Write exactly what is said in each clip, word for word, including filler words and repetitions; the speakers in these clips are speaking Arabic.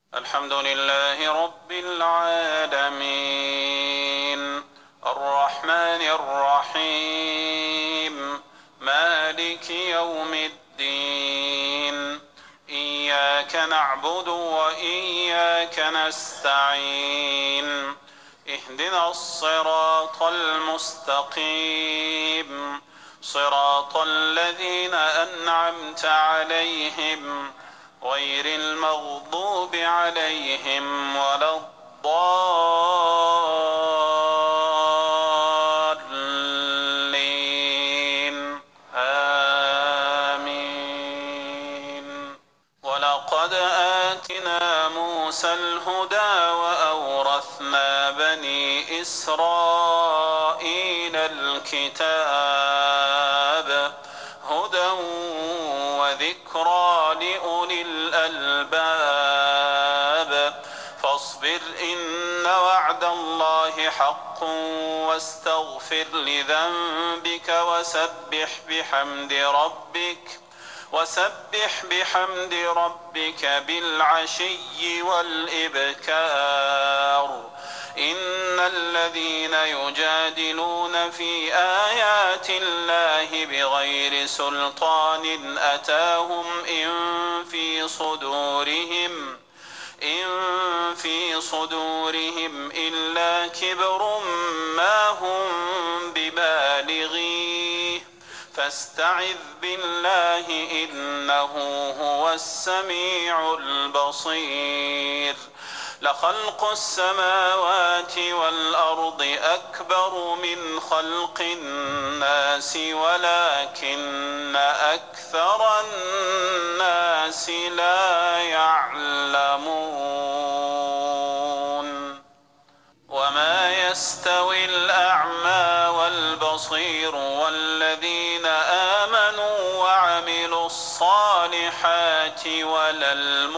الحمد لله رب العالمين الرحمن الرحيم مالك يوم الدين إياك نعبد وإياك نستعين اهدنا الصراط المستقيم صراط الذين أنعمت عليهم غير المغضوب عليهم ولا الضالين آمين. ولقد آتنا موسى الهدى وأورثنا بني إسرائيل الكتاب هدى وذكرى لأولي الألباب فاصبر إن وعد الله حق واستغفر لذنبك وسبح بحمد ربك وسبح بحمد ربك بالعشي والإبكار إن الذين يجادلون في آيات الله بغير سلطان أتاهم إن في صدورهم إن في صدورهم إلا كبر ما هم ببالغيه فاستعذ بالله إنه هو السميع البصير. لخلق السماوات والأرض أكبر من خلق الناس ولكن أكثر الناس لا يعلمون. وما يستوي الأعمى والبصير والذين آمنوا وعملوا الصالحات ولا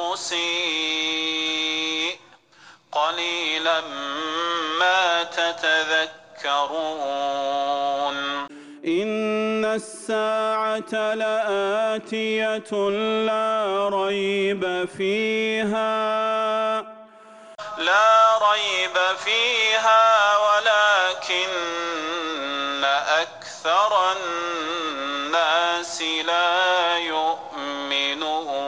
المسيء قليلا ما تتذكرون. إن الساعة لآتية لا ريب فيها لا ريب فيها ولكن أكثر الناس لا يؤمنون.